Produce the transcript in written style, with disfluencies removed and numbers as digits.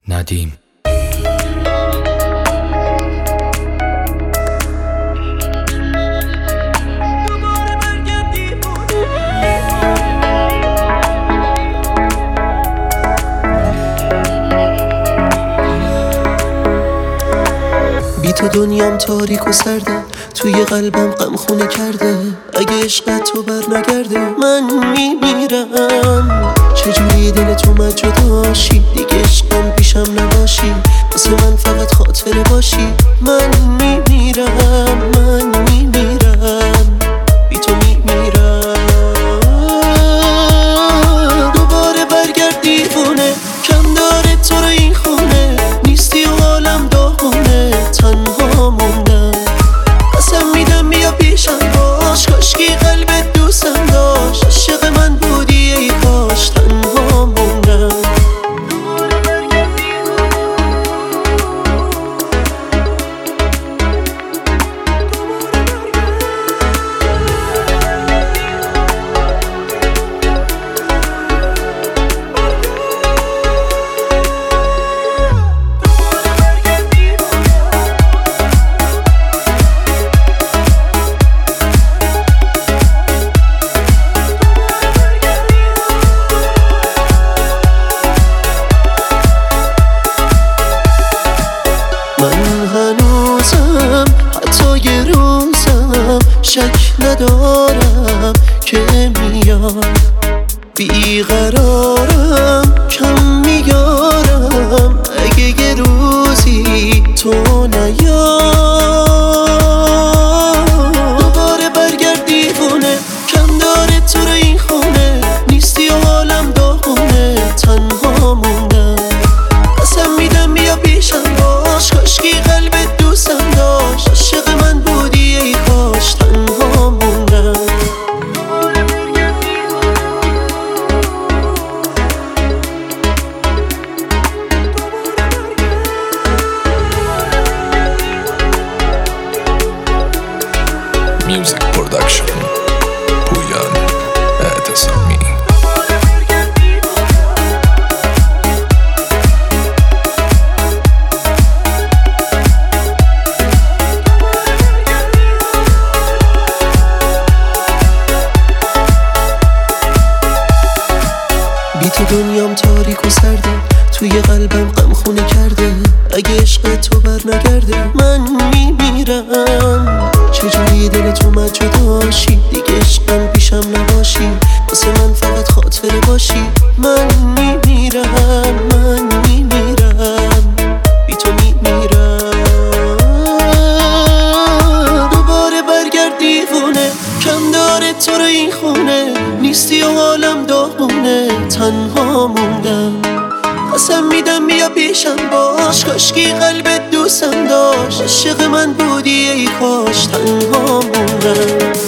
ندیم. بی تو دنیام تاریک و سرده، توی قلبم غم خونه کرده. اگه عشقت تو بر نگرده من میمیرم. چجوری دل تو من جداشی، دیگه عشقم پیشم نباشی، واسه من فقط خاطره باشی. من میمیرم، من میمیرم، بی تو میمیرم. دوباره برگرد دیوونه، کم داره تو رو این خونه، نیستی و حالم داغونه، تنها موندم. قسم میدم بیا پیشم باش، کاشکی قلبت دوستم داشت، عاشق من بودی ای کاش، تنها موندم. من هنوزم حتی یه روزم شک ندارم که میاد. بیقرارم کم میارم اگه یه روزی تو نیاد. دوباره برگرد دیوونه، کم داره تو رو این خونه، نیستی و حالم داغونه، تنها موندم. قسم میدم بیا پیشم باش، کاشکی قلبت دوستم داشت، عاشق من بودی ای کاش، تنها موندم. Music Production پویان اعتصامی. بی تو دنیام تاریک و سرده، توی قلبم غم خونه کرده. اگه عشق تو بر نگرده من میمیرم. چجوری دل تو من جداشی، دیگه عشقم پیشم نباشی، واسه من فقط خاطره باشی. من میمیرم، من میمیرم، بی تو میمیرم. دوباره برگرد دیوونه، کم داره تو رو این خونه، نیستی و حالم داغونه، تنها موندم. قسم میدم بیا پیشم باش، کاشکی قلبت دوستم داشت، عاشق من بودی ای کاش، تنها موندم.